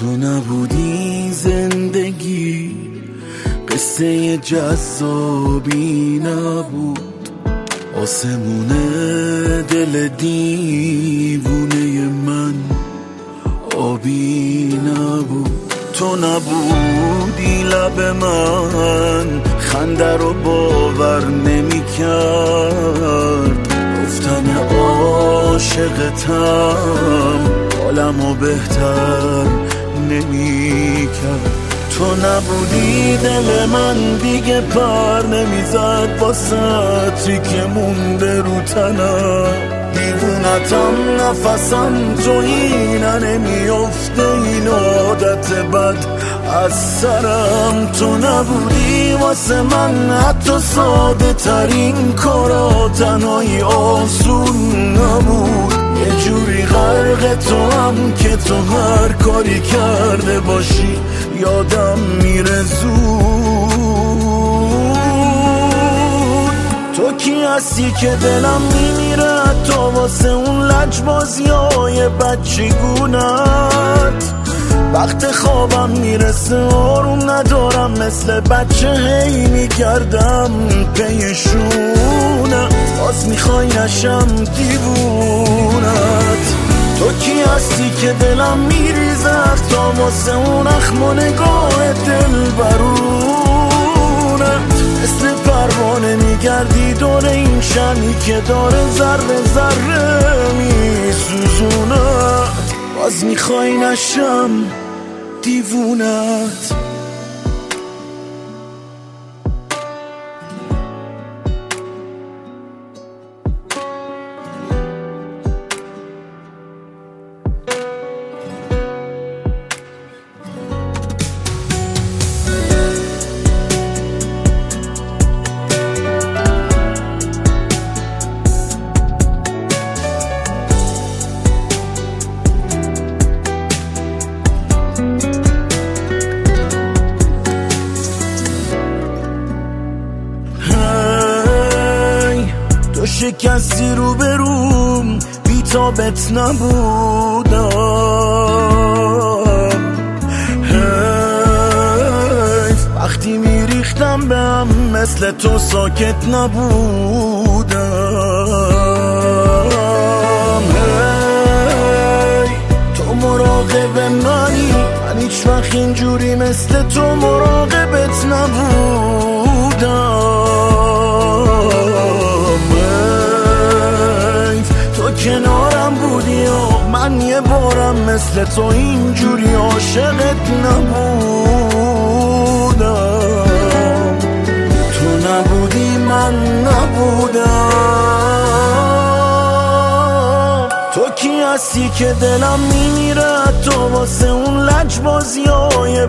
تو نبودی زندگی قصه جذابی نبود، آسمون دل دیوونه من آبی نبود. تو نبودی لب من خنده رو باور نمی کرد، گفتن عاشقتم حالمو بهتر نمی کرد. تو نبودی دل من دیگه پر نمیزد واسه که مونده رو تنم، دیوونتم نفسم تو اینه نمیافته این عادت بد از سرم. تو نبودی واسه من حتی ساده ترین کارا تنهایی آسون نبود، یه جوری غرق تو هم که تو هر کاری کرده باشی یادم میره زود. تو کی هستی که دلم میمیره تو واسه اون لجبازیای بچگونت، وقت خوابم میرسه آروم ندارم مثل بچه هی میگردم پیشونه، باز میخوای نشم دیوونت. تو کی هستی که دلم میریزه تا واسه اون اخم و نگاه دل برونت، مثل پروانه میگردی دور این شمی که داره ذره ذره میسوزونت، باز میخوای نشم دیوونت. تو شکستی رو بروم بی تابت نبودم، وقتی میریختم به هم مثل تو ساکت نبودم. تو مراقب منی، من هیچ وقت اینجوری مثل تو مراقبت نبودم. کنارم بودی و من یه بارم مثل تو اینجوری عاشقت نبودم. تو نبودی من نبودم. تو کی هستی که دلم میمیره تو واسه اون لجبازیای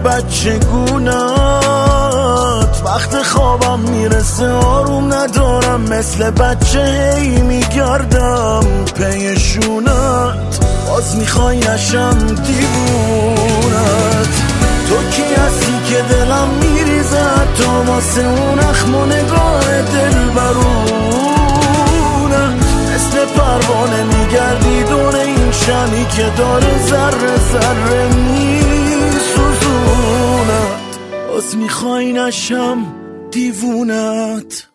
بچگونت، وقت خوابم میرسه آروم ندارم مثل بچه هی میگردم پیشونت، باز میخوای نشم دیوونت. تو کی هستی که دلم میریزه تو واسه اون اخم و نگاه دل برونت، مثل پروانه میگردی دور این شمی که داره ذره ذره میسوزونت، باز میخوای نشم دیوونت.